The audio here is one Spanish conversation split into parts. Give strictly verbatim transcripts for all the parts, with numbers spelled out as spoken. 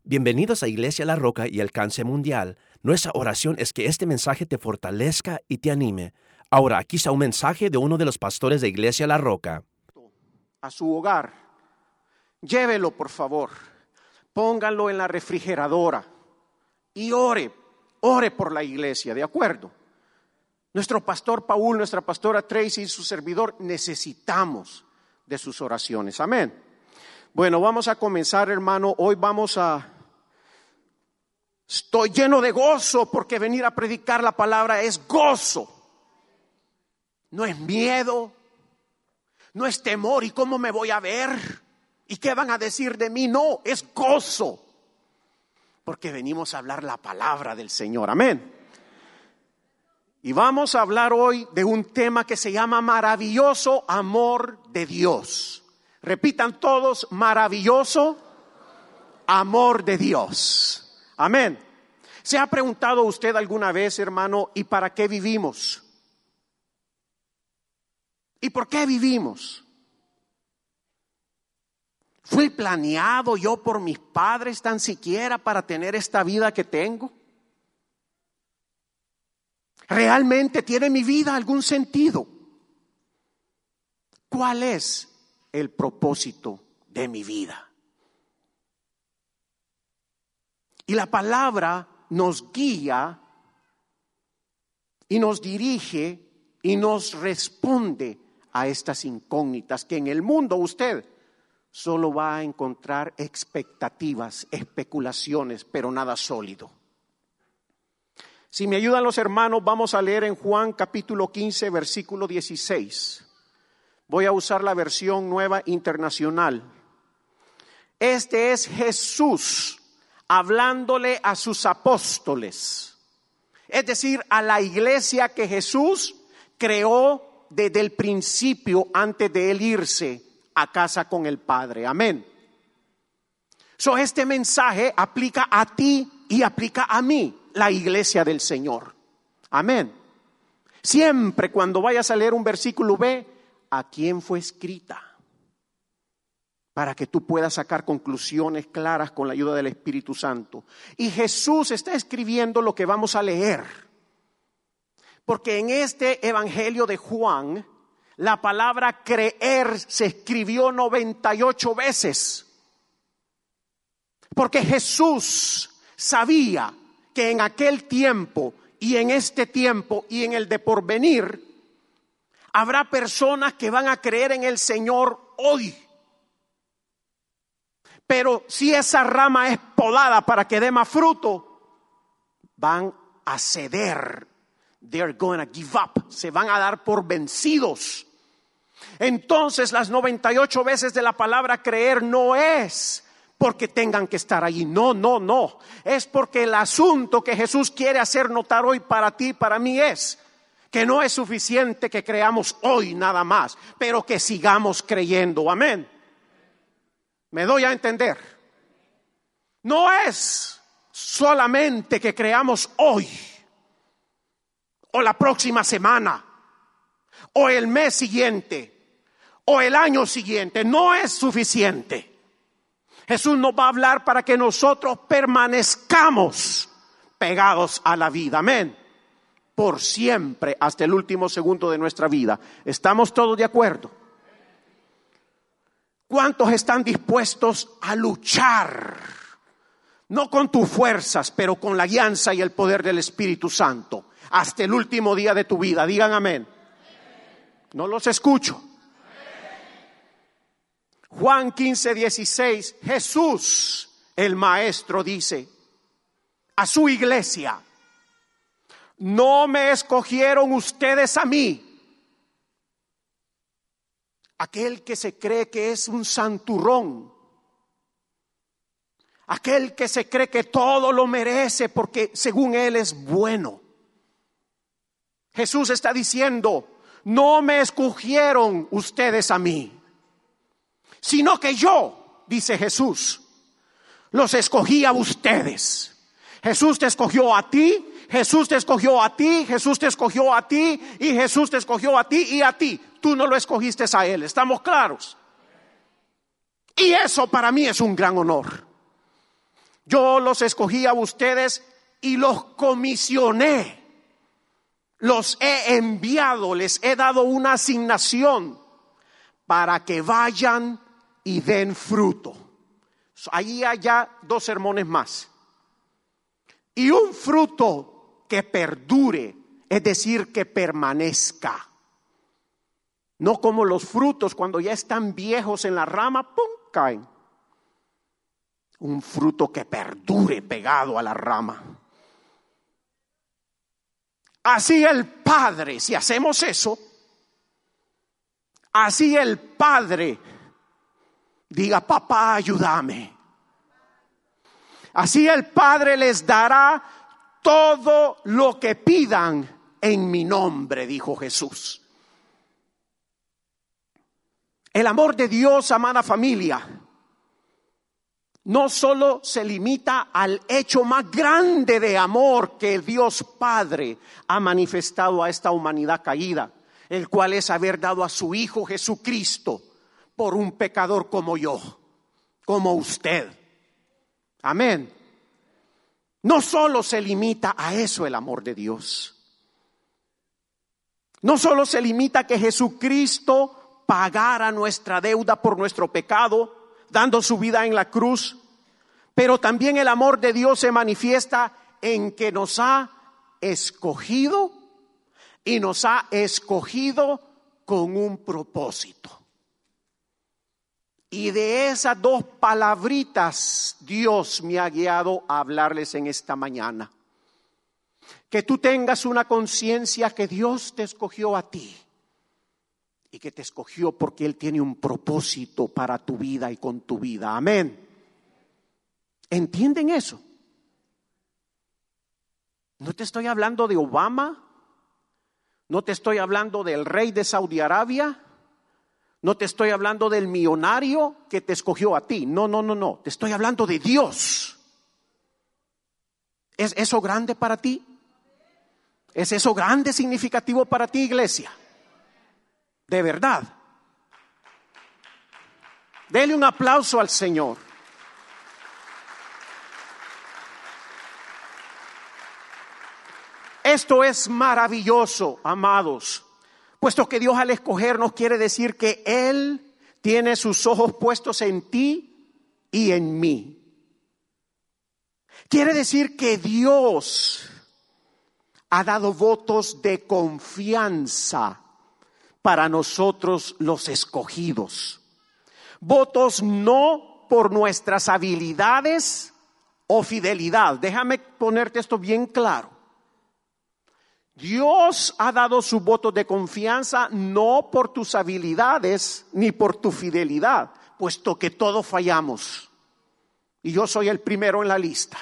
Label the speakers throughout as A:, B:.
A: Bienvenidos a Iglesia La Roca y Alcance Mundial. Nuestra oración es que este mensaje te fortalezca y te anime. Ahora, aquí está un mensaje de uno de los pastores de Iglesia La Roca.
B: A su hogar, llévelo por favor, póngalo en la refrigeradora y ore, ore por la iglesia, ¿de acuerdo? Nuestro pastor Paul, nuestra pastora Tracy y su servidor necesitamos de sus oraciones, amén. Bueno, vamos a comenzar, hermano. Hoy vamos a... Estoy lleno de gozo porque venir a predicar la palabra es gozo. No es miedo, no es temor. ¿Y cómo me voy a ver? ¿Y qué van a decir de mí? No, es gozo. Porque venimos a hablar la palabra del Señor, amén. Y vamos a hablar hoy de un tema que se llama maravilloso amor de Dios. Repitan todos, maravilloso amor de Dios. Amén. ¿Se ha preguntado usted alguna vez, hermano, ¿y para qué vivimos? ¿Y por qué vivimos? ¿Fui planeado yo por mis padres tan siquiera para tener esta vida que tengo? ¿Realmente tiene mi vida algún sentido? ¿Cuál es el propósito de mi vida? Y la palabra nos guía y nos dirige y nos responde a estas incógnitas que en el mundo usted solo va a encontrar expectativas, especulaciones, pero nada sólido. Si me ayudan los hermanos, vamos a leer en Juan capítulo quince, versículo dieciséis. Voy a usar la versión nueva internacional. Este es Jesús hablándole a sus apóstoles, es decir, a la iglesia que Jesús creó desde el principio antes de él irse a casa con el Padre. Amén. So, este mensaje aplica a ti y aplica a mí, la iglesia del Señor. Amén. Siempre cuando vayas a leer un versículo, ve a quién fue escrita, para que tú puedas sacar conclusiones claras con la ayuda del Espíritu Santo. Y Jesús está escribiendo lo que vamos a leer, porque en este evangelio de Juan, la palabra creer se escribió noventa y ocho veces, porque Jesús sabía que en aquel tiempo y en este tiempo y en el de porvenir habrá personas que van a creer en el Señor hoy. Pero si esa rama es podada para que dé más fruto, van a ceder. They're going to give up. Se van a dar por vencidos. Entonces las noventa y ocho veces de la palabra creer no es porque tengan que estar allí. No, no, no. Es porque el asunto que Jesús quiere hacer notar hoy para ti y para mí es que no es suficiente que creamos hoy nada más, pero que sigamos creyendo. Amén. ¿Me doy a entender? No es solamente que creamos hoy, o la próxima semana, o el mes siguiente, o el año siguiente. No es suficiente. Jesús nos va a hablar para que nosotros permanezcamos pegados a la vida. Amén. Por siempre, hasta el último segundo de nuestra vida. ¿Estamos todos de acuerdo? ¿Cuántos están dispuestos a luchar? No con tus fuerzas, pero con la guianza y el poder del Espíritu Santo, hasta el último día de tu vida. Digan amén. No los escucho. Juan quince, dieciséis, Jesús, el Maestro, dice a su iglesia: no me escogieron ustedes a mí. Aquel que se cree que es un santurrón, aquel que se cree que todo lo merece porque según él es bueno. Jesús está diciendo: no me escogieron ustedes a mí, sino que yo, dice Jesús, los escogí a ustedes. Jesús te escogió a ti, Jesús te escogió a ti, Jesús te escogió a ti y Jesús te escogió a ti y a ti. Tú no lo escogiste a él, ¿estamos claros? Y eso para mí es un gran honor. Yo los escogí a ustedes y los comisioné. Los he enviado, les he dado una asignación para que vayan y den fruto. Ahí hay ya dos sermones más. Y un fruto que perdure, es decir, que permanezca. No como los frutos cuando ya están viejos en la rama, ¡pum!, caen. Un fruto que perdure pegado a la rama. Así el Padre, si hacemos eso, así el Padre diga: papá, ayúdame. Así el Padre les dará todo lo que pidan en mi nombre, dijo Jesús. El amor de Dios, amada familia, no solo se limita al hecho más grande de amor que el Dios Padre ha manifestado a esta humanidad caída, el cual es haber dado a su Hijo Jesucristo por un pecador como yo, como usted. Amén. No solo se limita a eso el amor de Dios. No solo se limita a que Jesucristo pagara nuestra deuda por nuestro pecado, dando su vida en la cruz, pero también el amor de Dios se manifiesta en que nos ha escogido y nos ha escogido con un propósito. Y de esas dos palabritas Dios me ha guiado a hablarles en esta mañana. Que tú tengas una conciencia que Dios te escogió a ti y que te escogió porque Él tiene un propósito para tu vida y con tu vida. Amén. ¿Entienden eso? No te estoy hablando de Obama, no te estoy hablando del rey de Saudi Arabia, no te estoy hablando del millonario que te escogió a ti. No, no, no, no. Te estoy hablando de Dios. ¿Es eso grande para ti? ¿Es eso grande, significativo para ti, iglesia? De verdad. Dele un aplauso al Señor. Esto es maravilloso, amados, puesto que Dios al escogernos quiere decir que Él tiene sus ojos puestos en ti y en mí. Quiere decir que Dios ha dado votos de confianza para nosotros los escogidos. Votos no por nuestras habilidades o fidelidad. Déjame ponerte esto bien claro. Dios ha dado sus votos de confianza no por tus habilidades ni por tu fidelidad, puesto que todos fallamos. Y yo soy el primero en la lista.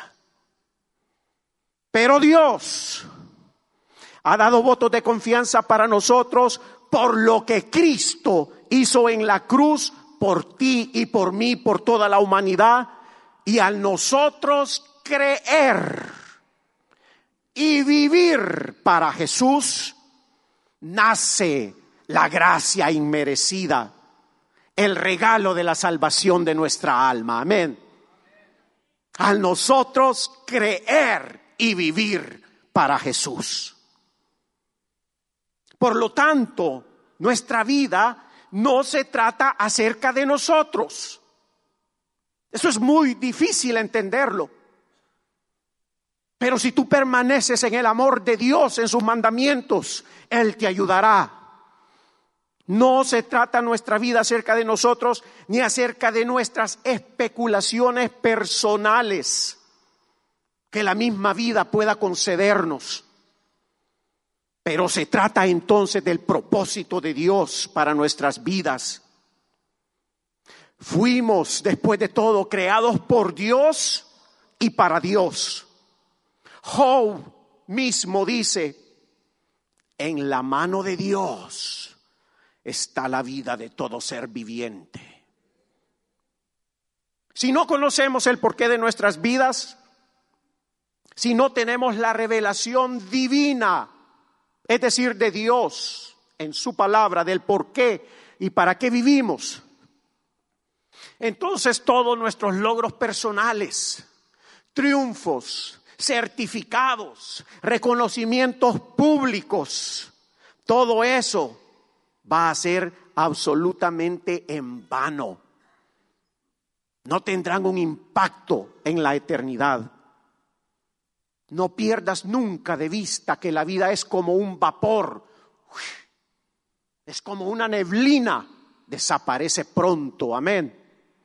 B: Pero Dios ha dado votos de confianza para nosotros por lo que Cristo hizo en la cruz por ti y por mí, por toda la humanidad. Y al nosotros creer y vivir para Jesús, nace la gracia inmerecida, el regalo de la salvación de nuestra alma. Amén. Al nosotros creer y vivir para Jesús. Por lo tanto, nuestra vida no se trata acerca de nosotros. Eso es muy difícil entenderlo. Pero si tú permaneces en el amor de Dios, en sus mandamientos, Él te ayudará. No se trata nuestra vida acerca de nosotros, ni acerca de nuestras especulaciones personales que la misma vida pueda concedernos. Pero se trata entonces del propósito de Dios para nuestras vidas. Fuimos, después de todo, creados por Dios y para Dios. Job mismo dice: en la mano de Dios está la vida de todo ser viviente. Si no conocemos el porqué de nuestras vidas, si no tenemos la revelación divina, es decir, de Dios en su palabra, del porqué y para qué vivimos, entonces todos nuestros logros personales, triunfos, certificados, reconocimientos públicos, todo eso va a ser absolutamente en vano. No tendrán un impacto en la eternidad. No pierdas nunca de vista que la vida es como un vapor, es como una neblina, desaparece pronto, amén.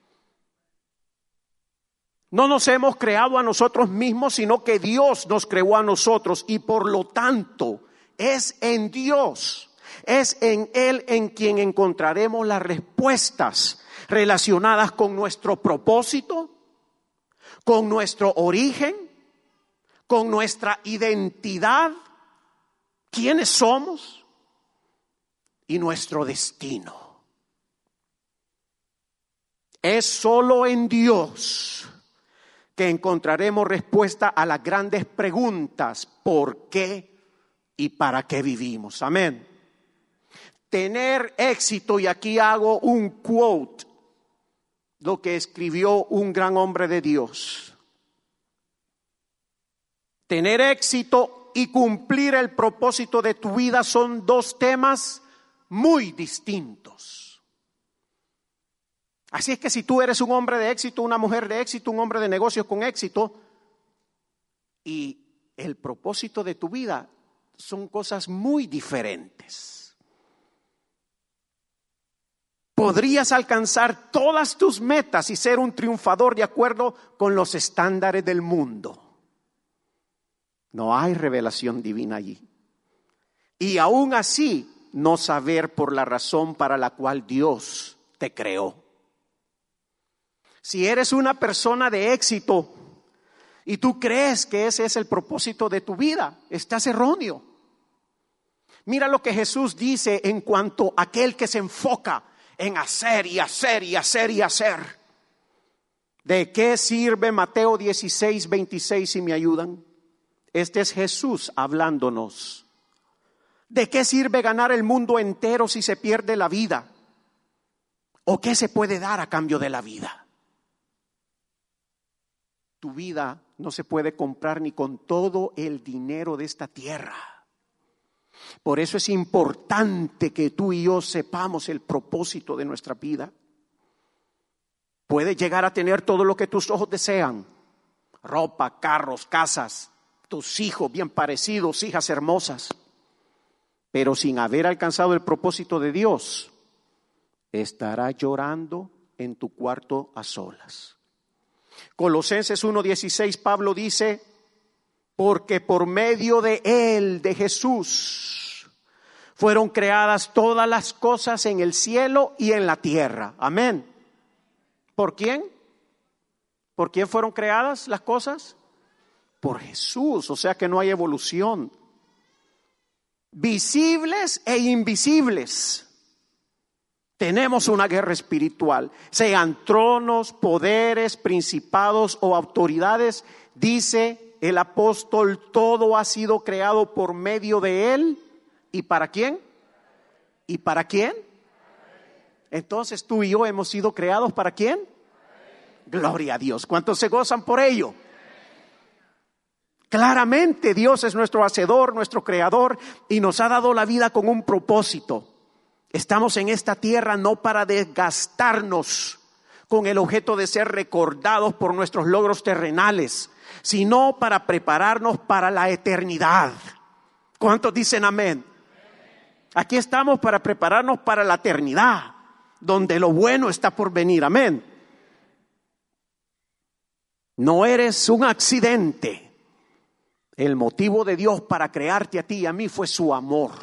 B: No nos hemos creado a nosotros mismos, sino que Dios nos creó a nosotros y por lo tanto es en Dios, es en Él en quien encontraremos las respuestas relacionadas con nuestro propósito, con nuestro origen, con nuestra identidad, quiénes somos y nuestro destino. Es solo en Dios que encontraremos respuesta a las grandes preguntas: ¿por qué y para qué vivimos? Amén. Tener éxito, y aquí hago un quote, lo que escribió un gran hombre de Dios. Tener éxito y cumplir el propósito de tu vida son dos temas muy distintos. Así es que si tú eres un hombre de éxito, una mujer de éxito, un hombre de negocios con éxito, y el propósito de tu vida son cosas muy diferentes. Podrías alcanzar todas tus metas y ser un triunfador de acuerdo con los estándares del mundo. No hay revelación divina allí. Y aún así, no saber por la razón para la cual Dios te creó. Si eres una persona de éxito y tú crees que ese es el propósito de tu vida, estás erróneo. Mira lo que Jesús dice en cuanto a aquel que se enfoca en hacer y hacer y hacer y hacer. ¿De qué sirve Mateo dieciséis, veintiséis, si me ayudan? Este es Jesús hablándonos. ¿De qué sirve ganar el mundo entero si se pierde la vida? ¿O qué se puede dar a cambio de la vida? Tu vida no se puede comprar ni con todo el dinero de esta tierra. Por eso es importante que tú y yo sepamos el propósito de nuestra vida. Puedes llegar a tener todo lo que tus ojos desean: ropa, carros, casas, tus hijos bien parecidos, hijas hermosas. Pero sin haber alcanzado el propósito de Dios, estarás llorando en tu cuarto a solas. Colosenses uno dieciséis, Pablo dice: porque por medio de Él, de Jesús, fueron creadas todas las cosas en el cielo y en la tierra. Amén. ¿Por quién? ¿Por quién fueron creadas las cosas? Por Jesús, o sea que no hay evolución. Visibles e invisibles. Tenemos una guerra espiritual, sean tronos, poderes, principados o autoridades. Dice el apóstol: todo ha sido creado por medio de Él. ¿Y para quién? ¿Y para quién? Entonces tú y yo hemos sido creados ¿para quién? Gloria a Dios. ¿Cuántos se gozan por ello? Claramente Dios es nuestro hacedor, nuestro creador, y nos ha dado la vida con un propósito. Estamos en esta tierra no para desgastarnos con el objeto de ser recordados por nuestros logros terrenales, sino para prepararnos para la eternidad. ¿Cuántos dicen amén? Aquí estamos para prepararnos para la eternidad, donde lo bueno está por venir. Amén. No eres un accidente. El motivo de Dios para crearte a ti y a mí fue su amor.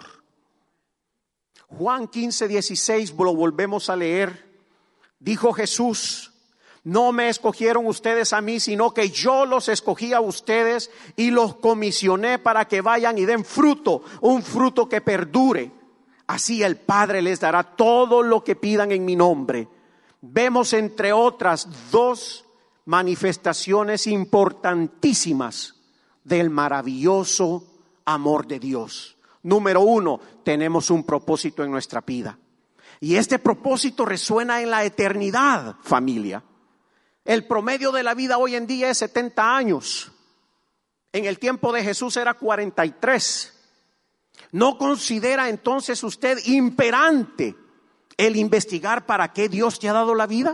B: Juan quince, dieciséis, lo volvemos a leer. Dijo Jesús: no me escogieron ustedes a mí, sino que yo los escogí a ustedes y los comisioné para que vayan y den fruto, un fruto que perdure. Así el Padre les dará todo lo que pidan en mi nombre. Vemos entre otras dos manifestaciones importantísimas del maravilloso amor de Dios. Número uno, tenemos un propósito en nuestra vida. Y este propósito resuena en la eternidad, familia. El promedio de la vida hoy en día es setenta años. En el tiempo de Jesús era cuarenta y tres. ¿No considera entonces usted imperante el investigar para qué Dios te ha dado la vida?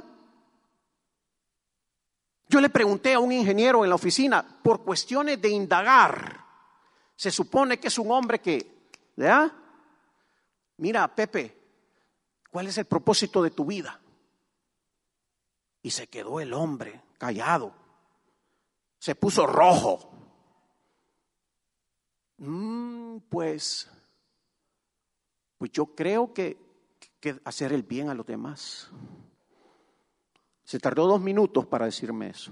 B: Yo le pregunté a un ingeniero en la oficina, por cuestiones de indagar, se supone que es un hombre que, ¿verdad? Mira, Pepe, ¿cuál es el propósito de tu vida? Y se quedó el hombre callado, se puso rojo. Mm, pues, pues yo creo que, que hacer el bien a los demás. Se tardó dos minutos para decirme eso.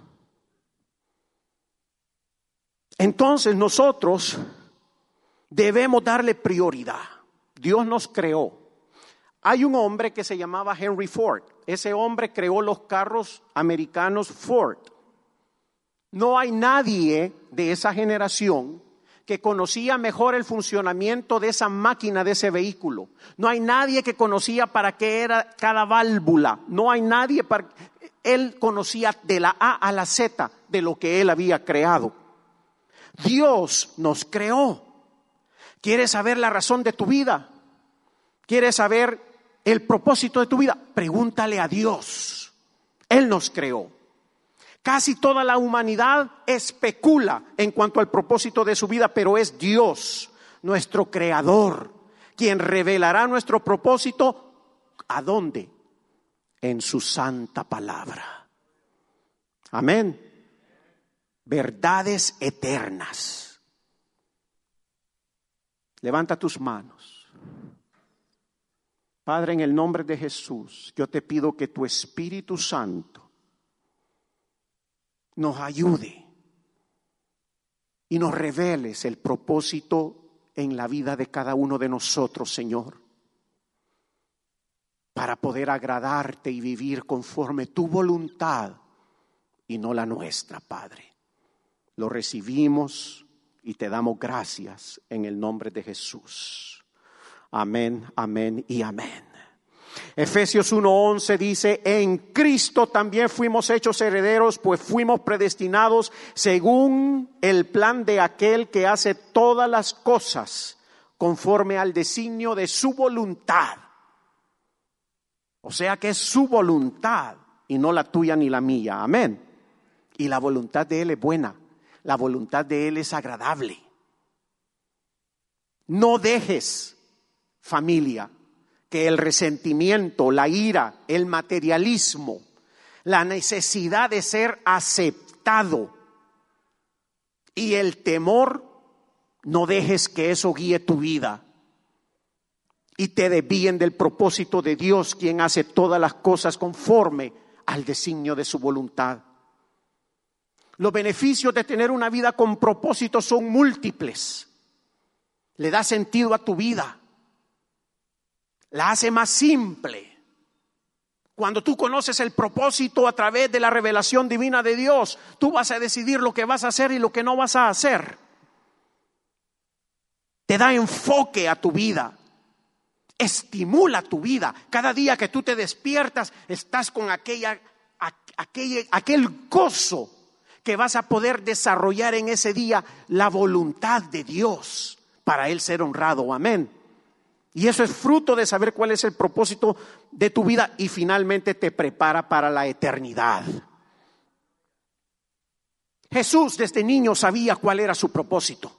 B: Entonces nosotros debemos darle prioridad. Dios nos creó. Hay un hombre que se llamaba Henry Ford. Ese hombre creó los carros americanos Ford. No hay nadie de esa generación que conocía mejor el funcionamiento de esa máquina, de ese vehículo. No hay nadie que conocía para qué era cada válvula. No hay nadie para... Él conocía de la A a la Z de lo que él había creado. Dios nos creó. ¿Quieres saber la razón de tu vida? ¿Quieres saber el propósito de tu vida? Pregúntale a Dios. Él nos creó. Casi toda la humanidad especula en cuanto al propósito de su vida, pero es Dios, nuestro creador, quien revelará nuestro propósito. ¿A dónde? En su santa palabra. Amén. Verdades eternas. Levanta tus manos. Padre, en el nombre de Jesús, yo te pido que tu Espíritu Santo nos ayude y nos reveles el propósito en la vida de cada uno de nosotros, Señor, para poder agradarte y vivir conforme tu voluntad y no la nuestra, Padre. Lo recibimos y te damos gracias en el nombre de Jesús. Amén, amén y amén. Efesios uno once dice: en Cristo también fuimos hechos herederos, pues fuimos predestinados según el plan de aquel que hace todas las cosas conforme al designio de su voluntad. O sea que es su voluntad y no la tuya ni la mía. Amén. Y la voluntad de Él es buena. La voluntad de Él es agradable. No dejes, familia, que el resentimiento, la ira, el materialismo, la necesidad de ser aceptado y el temor, no dejes que eso guíe tu vida y te desvíen del propósito de Dios, quien hace todas las cosas conforme al designio de su voluntad. Los beneficios de tener una vida con propósito son múltiples. Le da sentido a tu vida. La hace más simple. Cuando tú conoces el propósito a través de la revelación divina de Dios, tú vas a decidir lo que vas a hacer y lo que no vas a hacer. Te da enfoque a tu vida. Estimula tu vida. Cada día que tú te despiertas, estás con aquella, aquella, aquel gozo que vas a poder desarrollar en ese día la voluntad de Dios para Él ser honrado. Amén. Y eso es fruto de saber cuál es el propósito de tu vida y finalmente te prepara para la eternidad. Jesús desde niño sabía cuál era su propósito.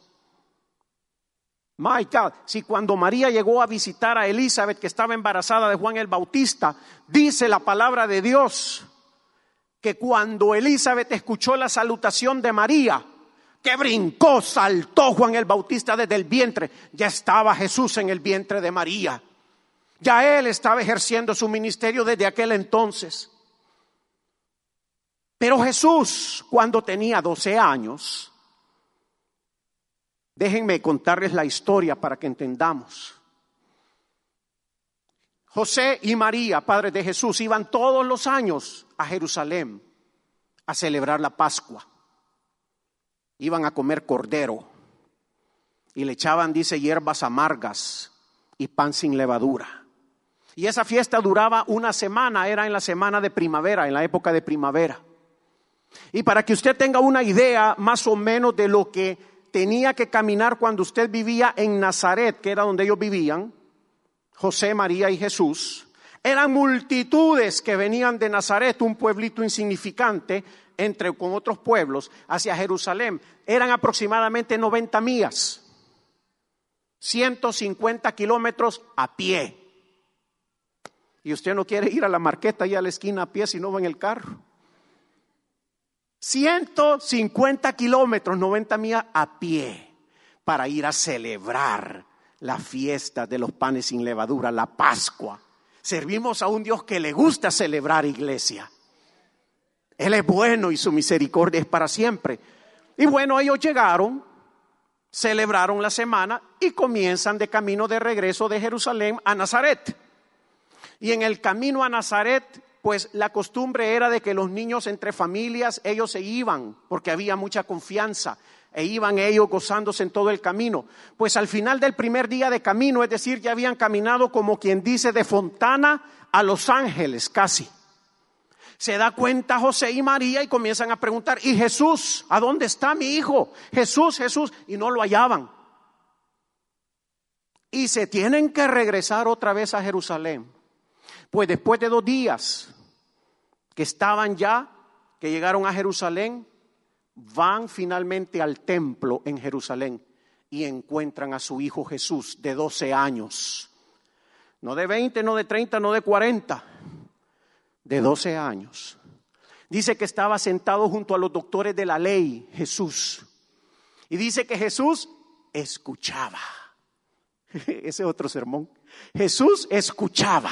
B: My God, si cuando María llegó a visitar a Elizabeth, que estaba embarazada de Juan el Bautista, dice la palabra de Dios que cuando Elizabeth escuchó la salutación de María, que brincó, saltó Juan el Bautista desde el vientre, ya estaba Jesús en el vientre de María. Ya él estaba ejerciendo su ministerio desde aquel entonces. Pero Jesús, cuando tenía doce años, déjenme contarles la historia para que entendamos. José y María, padres de Jesús, iban todos los años a Jerusalén a celebrar la Pascua. Iban a comer cordero y le echaban, dice, hierbas amargas y pan sin levadura. Y esa fiesta duraba una semana, era en la semana de primavera, en la época de primavera. Y para que usted tenga una idea más o menos de lo que tenía que caminar cuando usted vivía en Nazaret, que era donde ellos vivían, José, María y Jesús, eran multitudes que venían de Nazaret, un pueblito insignificante, entre con otros pueblos, hacia Jerusalén. Eran aproximadamente noventa millas, ciento cincuenta kilómetros a pie. Y usted no quiere ir a la marqueta y a la esquina a pie si no va en el carro. ciento cincuenta kilómetros, noventa millas a pie, para ir a celebrar la fiesta de los panes sin levadura, la Pascua. Servimos a un Dios que le gusta celebrar, iglesia. Él es bueno y su misericordia es para siempre. Y bueno, ellos llegaron, celebraron la semana y comienzan de camino de regreso de Jerusalén a Nazaret. Y en el camino a Nazaret, pues la costumbre era de que los niños entre familias, ellos se iban, porque había mucha confianza, e iban ellos gozándose en todo el camino. Pues al final del primer día de camino, es decir, ya habían caminado como quien dice de Fontana a Los Ángeles casi. Se da cuenta José y María y comienzan a preguntar, ¿y Jesús? ¿A dónde está mi hijo? Jesús, Jesús, y no lo hallaban. Y se tienen que regresar otra vez a Jerusalén. Pues después de dos días que estaban ya, que llegaron a Jerusalén, van finalmente al templo en Jerusalén y encuentran a su hijo Jesús de doce años. No de veinte, no de treinta, no de cuarenta, de doce años. Dice que estaba sentado junto a los doctores de la ley, Jesús. Y dice que Jesús escuchaba. Ese es otro sermón. Jesús escuchaba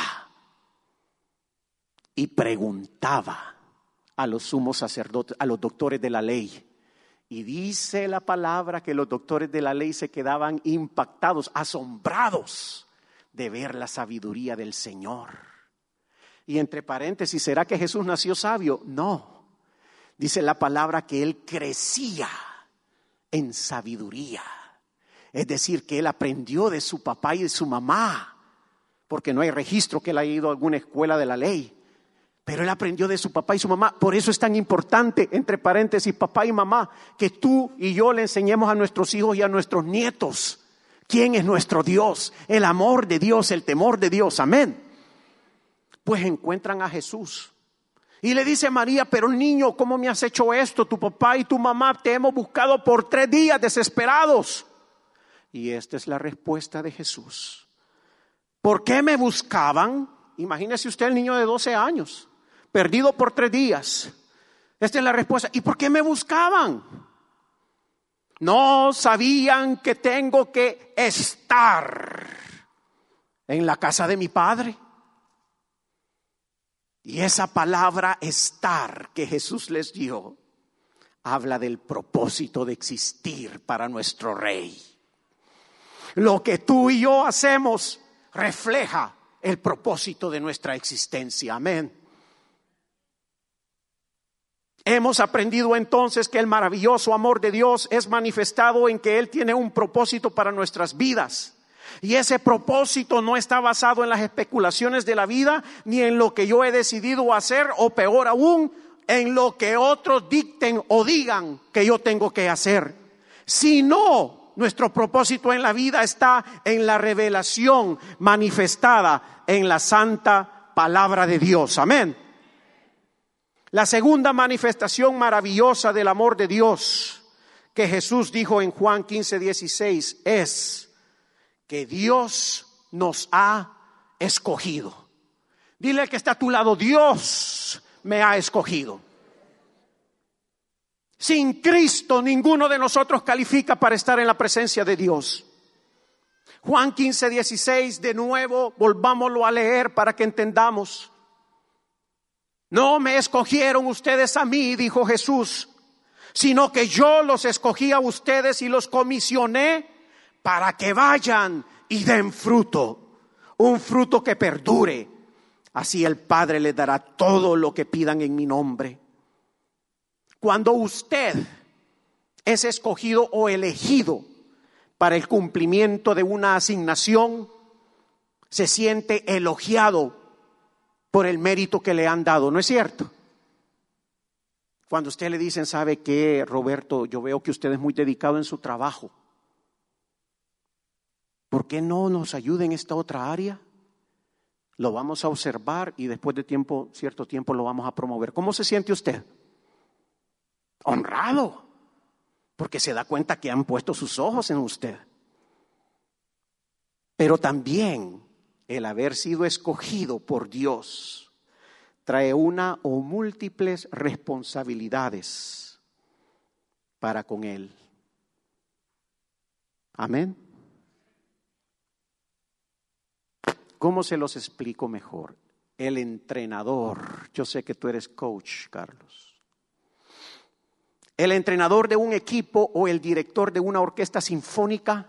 B: y preguntaba a los sumos sacerdotes, a los doctores de la ley. Y dice la palabra que los doctores de la ley se quedaban impactados, asombrados de ver la sabiduría del Señor. Y entre paréntesis, ¿será que Jesús nació sabio? No. Dice la palabra que él crecía en sabiduría. Es decir, que él aprendió de su papá y de su mamá, porque no hay registro que él haya ido a alguna escuela de la ley. Pero él aprendió de su papá y su mamá. Por eso es tan importante, entre paréntesis, papá y mamá, que tú y yo le enseñemos a nuestros hijos y a nuestros nietos quién es nuestro Dios, el amor de Dios, el temor de Dios. Amén. Pues encuentran a Jesús y le dice María, pero niño, ¿cómo me has hecho esto? Tu papá y tu mamá te hemos buscado por tres días desesperados. Y esta es la respuesta de Jesús. ¿Por qué me buscaban? Imagínese usted el niño de doce años, perdido por tres días. Esta es la respuesta. ¿Y por qué me buscaban? No sabían que tengo que estar en la casa de mi Padre. Y esa palabra estar que Jesús les dio habla del propósito de existir para nuestro Rey. Lo que tú y yo hacemos refleja el propósito de nuestra existencia. Amén. Hemos aprendido entonces que el maravilloso amor de Dios es manifestado en que Él tiene un propósito para nuestras vidas. Y ese propósito no está basado en las especulaciones de la vida, ni en lo que yo he decidido hacer, o peor aún, en lo que otros dicten o digan que yo tengo que hacer. Sino, nuestro propósito en la vida está en la revelación manifestada en la santa palabra de Dios. Amén. La segunda manifestación maravillosa del amor de Dios que Jesús dijo en Juan quince dieciséis es que Dios nos ha escogido. Dile al que está a tu lado, Dios me ha escogido. Sin Cristo ninguno de nosotros califica para estar en la presencia de Dios. Juan quince dieciséis, de nuevo, volvámoslo a leer para que entendamos. No me escogieron ustedes a mí, dijo Jesús, sino que yo los escogí a ustedes y los comisioné para que vayan y den fruto, un fruto que perdure. Así el Padre les dará todo lo que pidan en mi nombre. Cuando usted es escogido o elegido para el cumplimiento de una asignación, se siente elogiado por el mérito que le han dado, ¿no es cierto? Cuando usted le dicen, ¿sabe qué, Roberto? Yo veo que usted es muy dedicado en su trabajo. ¿Por qué no nos ayuda en esta otra área? Lo vamos a observar y después de tiempo, cierto tiempo lo vamos a promover. ¿Cómo se siente usted? Honrado, porque se da cuenta que han puesto sus ojos en usted. Pero también el haber sido escogido por Dios trae una o múltiples responsabilidades para con Él. Amén. ¿Cómo se los explico mejor? El entrenador, yo sé que tú eres coach, Carlos. El entrenador de un equipo o el director de una orquesta sinfónica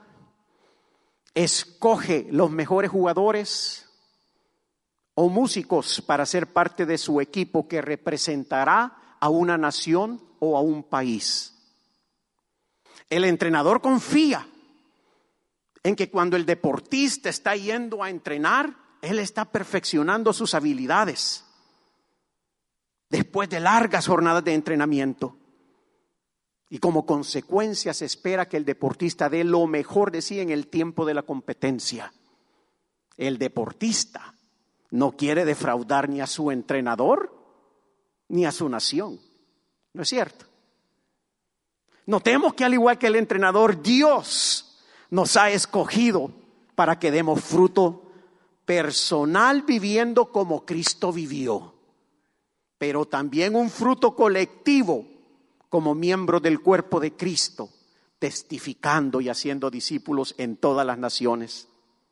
B: escoge los mejores jugadores o músicos para ser parte de su equipo que representará a una nación o a un país. El entrenador confía en que cuando el deportista está yendo a entrenar, él está perfeccionando sus habilidades después de largas jornadas de entrenamiento. Y como consecuencia se espera que el deportista dé lo mejor de sí en el tiempo de la competencia. El deportista no quiere defraudar ni a su entrenador ni a su nación. ¿No es cierto? Notemos que al igual que el entrenador, Dios nos ha escogido para que demos fruto personal viviendo como Cristo vivió, pero también un fruto colectivo como miembros del cuerpo de Cristo, testificando y haciendo discípulos en todas las naciones.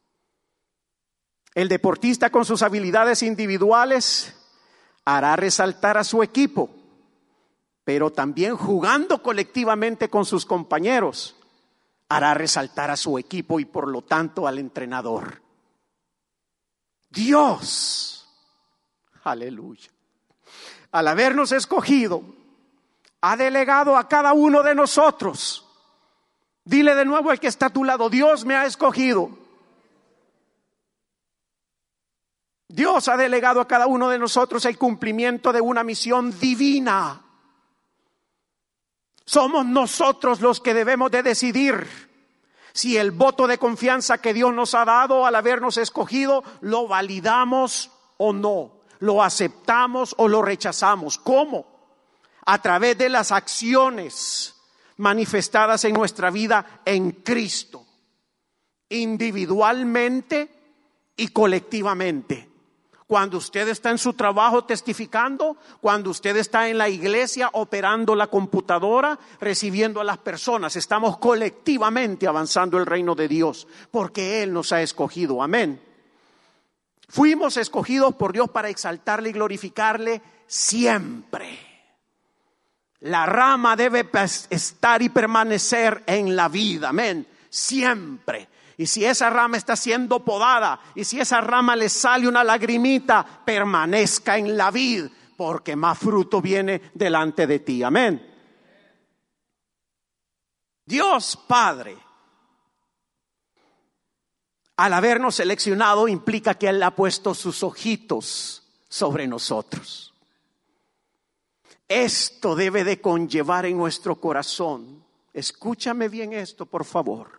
B: El deportista con sus habilidades individuales hará resaltar a su equipo, pero también jugando colectivamente con sus compañeros, hará resaltar a su equipo y por lo tanto al entrenador. Dios, aleluya, al habernos escogido, ha delegado a cada uno de nosotros. Dile de nuevo al que está a tu lado, Dios me ha escogido. Dios ha delegado a cada uno de nosotros el cumplimiento de una misión divina. Somos nosotros los que debemos de decidir si el voto de confianza que Dios nos ha dado al habernos escogido lo validamos o no, lo aceptamos o lo rechazamos. ¿Cómo? A través de las acciones manifestadas en nuestra vida en Cristo, individualmente y colectivamente. Cuando usted está en su trabajo testificando, cuando usted está en la iglesia operando la computadora, recibiendo a las personas, estamos colectivamente avanzando el reino de Dios, porque Él nos ha escogido. Amén. Fuimos escogidos por Dios para exaltarle y glorificarle siempre. La rama debe estar y permanecer en la vida. Amén. Siempre. Y si esa rama está siendo podada, y si esa rama le sale una lagrimita, permanezca en la vid, porque más fruto viene delante de ti. Amén. Dios Padre, al habernos seleccionado, implica que Él ha puesto sus ojitos sobre nosotros. Esto debe de conllevar en nuestro corazón, escúchame bien esto, por favor,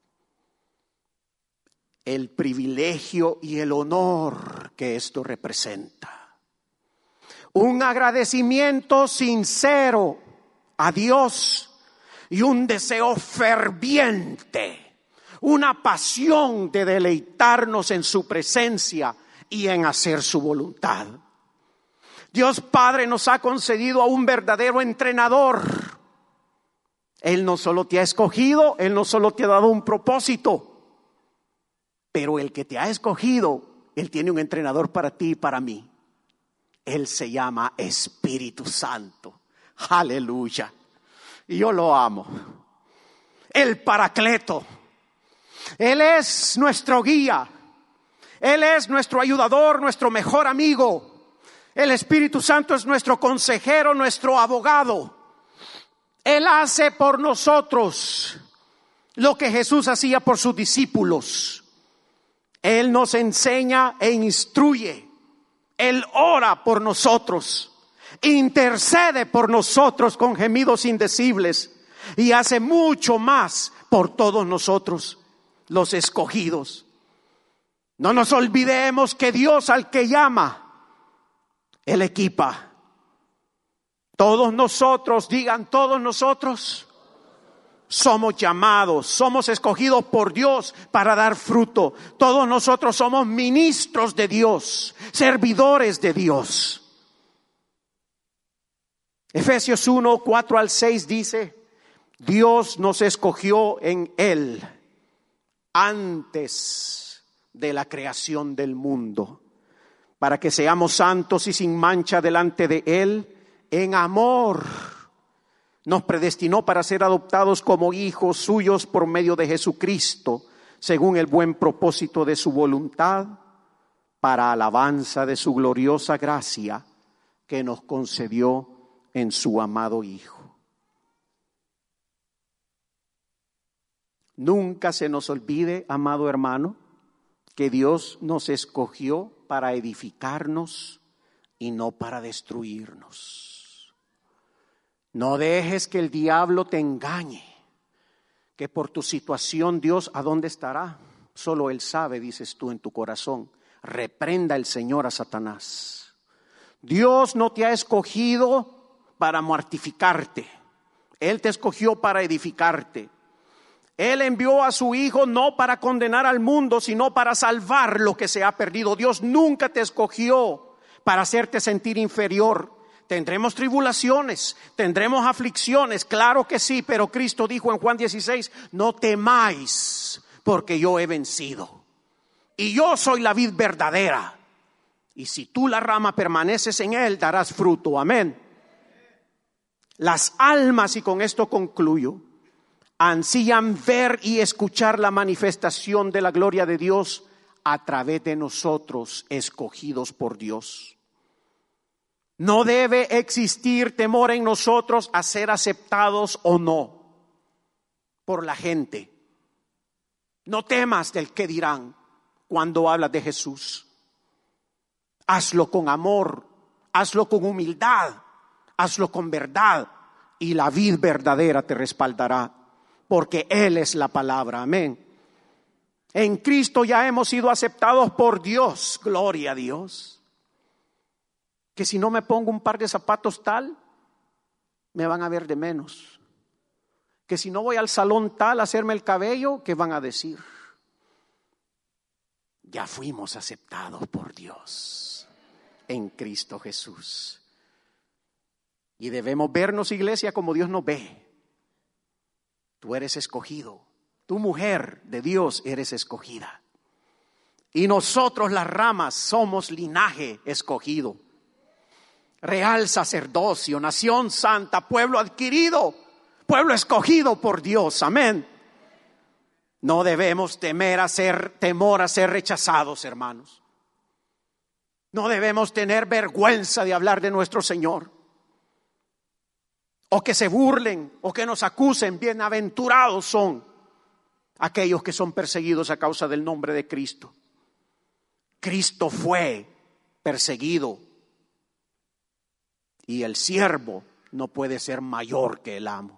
B: el privilegio y el honor que esto representa. Un agradecimiento sincero a Dios y un deseo ferviente, una pasión de deleitarnos en su presencia y en hacer su voluntad. Dios Padre nos ha concedido a un verdadero entrenador. Él no solo te ha escogido, Él no solo te ha dado un propósito, pero el que te ha escogido, Él tiene un entrenador para ti y para mí. Él se llama Espíritu Santo. Aleluya. Y yo lo amo. El Paracleto. Él es nuestro guía. Él es nuestro ayudador, nuestro mejor amigo. El Espíritu Santo es nuestro consejero, nuestro abogado. Él hace por nosotros lo que Jesús hacía por sus discípulos. Él nos enseña e instruye. Él ora por nosotros. intercede por nosotros con gemidos indecibles y hace mucho más por todos nosotros, los escogidos. No nos olvidemos que Dios al que llama, Él equipa. Todos nosotros, digan todos nosotros, somos llamados, somos escogidos por Dios para dar fruto. Todos nosotros somos ministros de Dios, servidores de Dios. Efesios uno, cuatro al seis dice: Dios nos escogió en Él antes de la creación del mundo, para que seamos santos y sin mancha delante de Él en amor. Nos predestinó para ser adoptados como hijos suyos por medio de Jesucristo, según el buen propósito de su voluntad, para alabanza de su gloriosa gracia que nos concedió en su amado Hijo. Nunca se nos olvide, amado hermano, que Dios nos escogió para edificarnos y no para destruirnos. No dejes que el diablo te engañe, que por tu situación Dios, ¿a dónde estará? Solo Él sabe, dices tú en tu corazón. Reprenda el Señor a Satanás. Dios no te ha escogido para mortificarte. Él te escogió para edificarte. Él envió a su Hijo no para condenar al mundo, sino para salvar lo que se ha perdido. Dios nunca te escogió para hacerte sentir inferior. Tendremos tribulaciones, tendremos aflicciones, claro que sí, pero Cristo dijo en Juan dieciséis, no temáis, porque yo he vencido. Y yo soy la vid verdadera. Y si tú, la rama, permaneces en Él, darás fruto. Amén. Las almas, y con esto concluyo, ansían ver y escuchar la manifestación de la gloria de Dios a través de nosotros, escogidos por Dios. No debe existir temor en nosotros a ser aceptados o no por la gente. No temas del qué dirán cuando hablas de Jesús. Hazlo con amor, hazlo con humildad, hazlo con verdad, y la vid verdadera te respaldará, porque Él es la palabra. Amén. En Cristo ya hemos sido aceptados por Dios. Gloria a Dios. Que si no me pongo un par de zapatos tal, me van a ver de menos. Que si no voy al salón tal a hacerme el cabello, ¿qué van a decir? Ya fuimos aceptados por Dios en Cristo Jesús. Y debemos vernos, iglesia, como Dios nos ve. Tú eres escogido. Tu mujer de Dios eres escogida. Y nosotros, las ramas, somos linaje escogido. Real sacerdocio, nación santa, pueblo adquirido, pueblo escogido por Dios. Amén. No debemos temer a ser, temor a ser rechazados, hermanos. No debemos tener vergüenza de hablar de nuestro Señor. O que se burlen, o que nos acusen. Bienaventurados son aquellos que son perseguidos a causa del nombre de Cristo. Cristo fue perseguido. Y el siervo no puede ser mayor que el amo.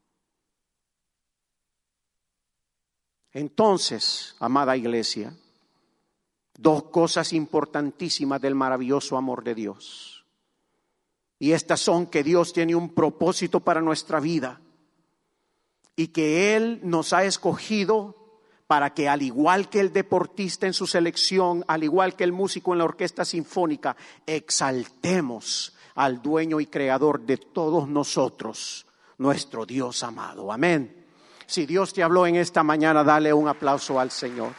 B: Entonces, amada iglesia, dos cosas importantísimas del maravilloso amor de Dios. Y estas son que Dios tiene un propósito para nuestra vida y que Él nos ha escogido para que, al igual que el deportista en su selección, al igual que el músico en la orquesta sinfónica, exaltemos al dueño y creador de todos nosotros, nuestro Dios amado. Amén. Si Dios te habló en esta mañana, dale un aplauso al Señor.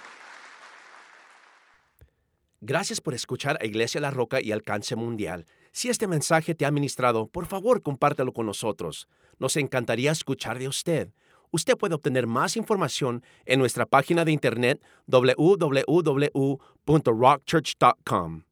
A: Gracias por escuchar a Iglesia La Roca y Alcance Mundial. Si este mensaje te ha ministrado, por favor, compártelo con nosotros. Nos encantaría escuchar de usted. Usted puede obtener más información en nuestra página de internet doble u doble u doble u punto rock church punto com.